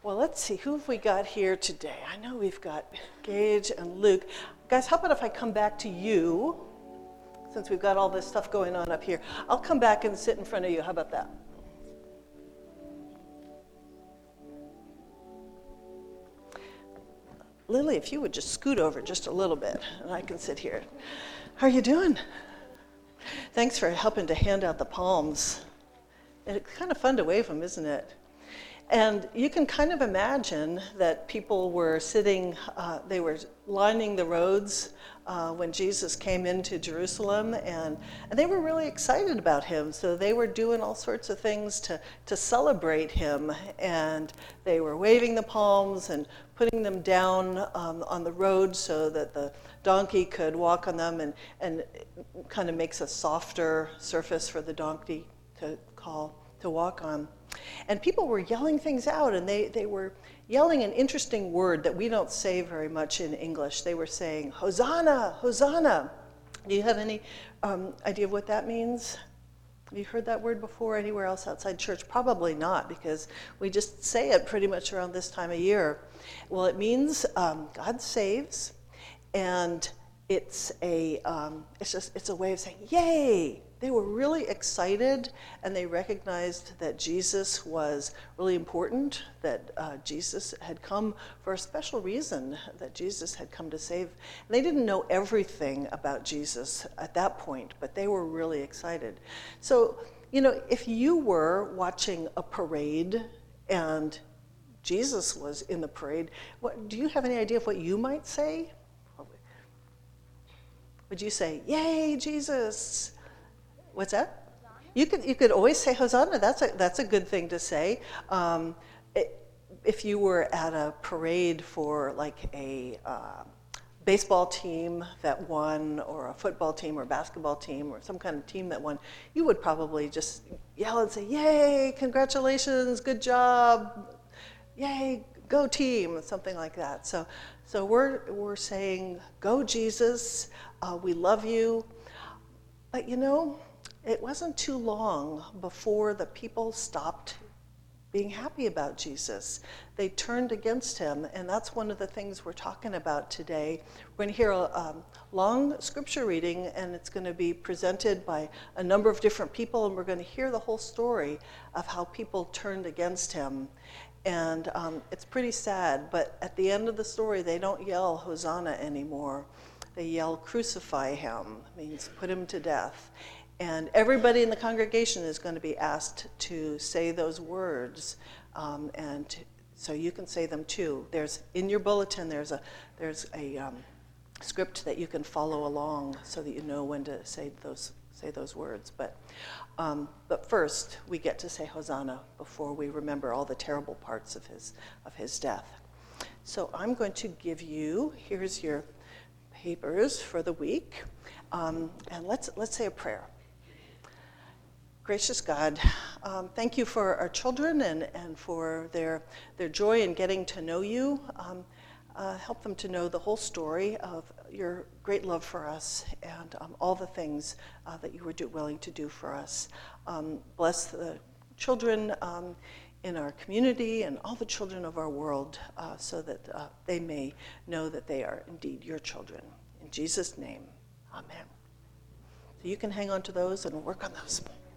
Well, let's see, who have we got here today? I know we've got Gage and Luke. Guys, how about if I come back to you, since we've got all this stuff going on up here. I'll come back and sit in front of you. How about that? Lily, if you would just scoot over just a little bit, and I can sit here. How are you doing? Thanks for helping to hand out the palms. It's kind of fun to wave them, isn't it? And you can kind of imagine that people were sitting, they were lining the roads when Jesus came into Jerusalem, and they were really excited about him. So they were doing all sorts of things to celebrate him, and they were waving the palms and putting them down on the road so that the donkey could walk on them, and it kind of makes a softer surface for the donkey to walk on. And people were yelling things out, and they were yelling an interesting word that we don't say very much in English. They were saying, Hosanna, Hosanna. Do you have any idea of what that means? Have you heard that word before anywhere else outside church? Probably not, because we just say it pretty much around this time of year. Well, it means God saves, and it's a way of saying, yay! They were really excited, and they recognized that Jesus was really important, that Jesus had come for a special reason, that Jesus had come to save. And they didn't know everything about Jesus at that point, but they were really excited. So, if you were watching a parade and Jesus was in the parade, do you have any idea of what you might say? Would you say, yay, Jesus? What's that? You could always say Hosanna. That's a good thing to say. If you were at a parade for like a baseball team that won, or a football team or basketball team or some kind of team that won, you would probably just yell and say, yay, congratulations, good job, yay, go team, something like that. So we're saying, go Jesus, we love you. But it wasn't too long before the people stopped being happy about Jesus. They turned against him, and that's one of the things we're talking about today. We're going to hear a long scripture reading, and it's going to be presented by a number of different people, and we're going to hear the whole story of how people turned against him. And it's pretty sad, but at the end of the story, they don't yell Hosanna anymore. They yell crucify him, means put him to death. And everybody in the congregation is going to be asked to say those words, and so you can say them too. There's in your bulletin. There's a script that you can follow along so that you know when to say those words. But first, we get to say Hosanna before we remember all the terrible parts of his death. So I'm going to give you. Here's your papers for the week, and let's say a prayer. Gracious God, thank you for our children and for their joy in getting to know you. Help them to know the whole story of your great love for us and all the things that you were willing to do for us. Bless the children in our community and all the children of our world so that they may know that they are indeed your children. In Jesus' name, amen. So you can hang on to those and work on those.